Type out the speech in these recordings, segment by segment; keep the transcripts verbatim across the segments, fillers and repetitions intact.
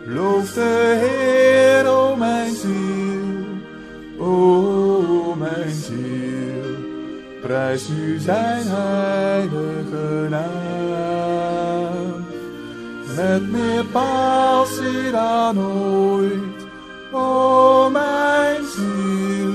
Loof de Heer, o mijn ziel, o mijn ziel, prijs nu zijn heilige naam. Met meer passie dan ooit, o mijn ziel.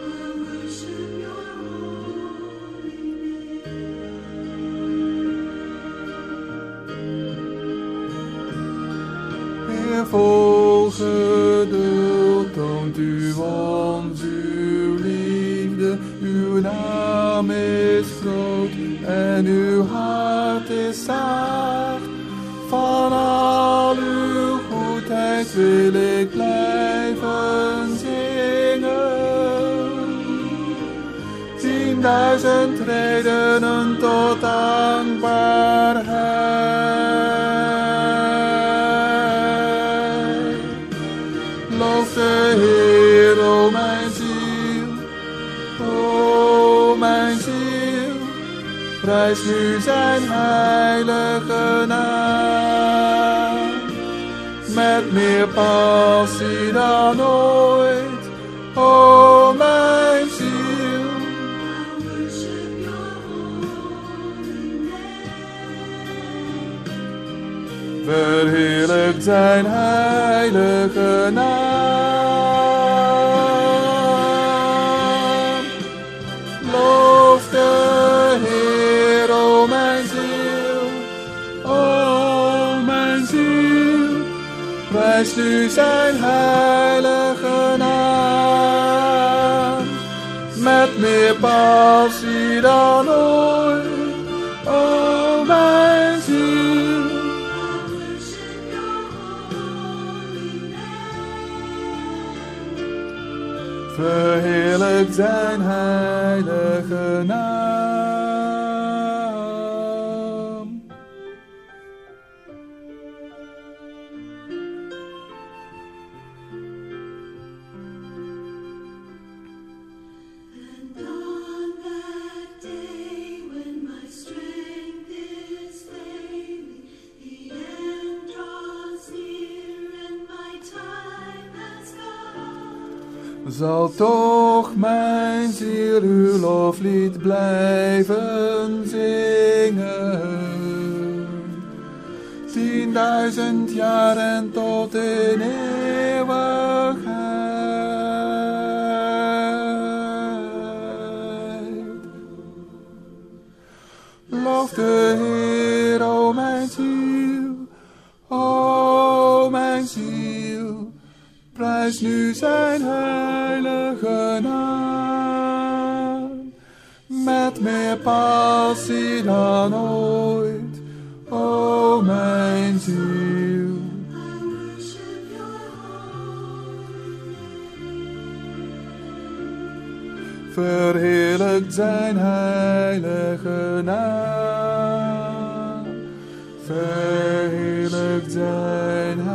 Vol geduld toont u ons uw liefde, uw naam is groot en uw hart is zacht. Van al uw goedheid wil ik blijven zingen. Tienduizend redenen tot dankbaarheid. Loof de Heer, o mijn ziel, o mijn ziel, prijs nu zijn heilige naam. Met meer passie dan ooit, o mijn ziel. Verheerlijkt zijn heilige naam. Loof de Heer, o mijn ziel, o mijn ziel, prijs nu zijn heilige naam. Met meer passie dan ooit, o mijn ziel. Verheerlijkt zijn heilige naam. And on that day when my strength is failing, the end draws near and my time has come. Zal toch mijn ziel uw loflied blijven zingen. Tienduizend jaar en tot in eeuwigheid. Loof de Heer, o mijn ziel, o mijn ziel, prijs nu zijn heilige naam. Met meer passie dan ooit, o mijn ziel. Verheerlijkt zijn heilige naam. Verheerlijkt zijn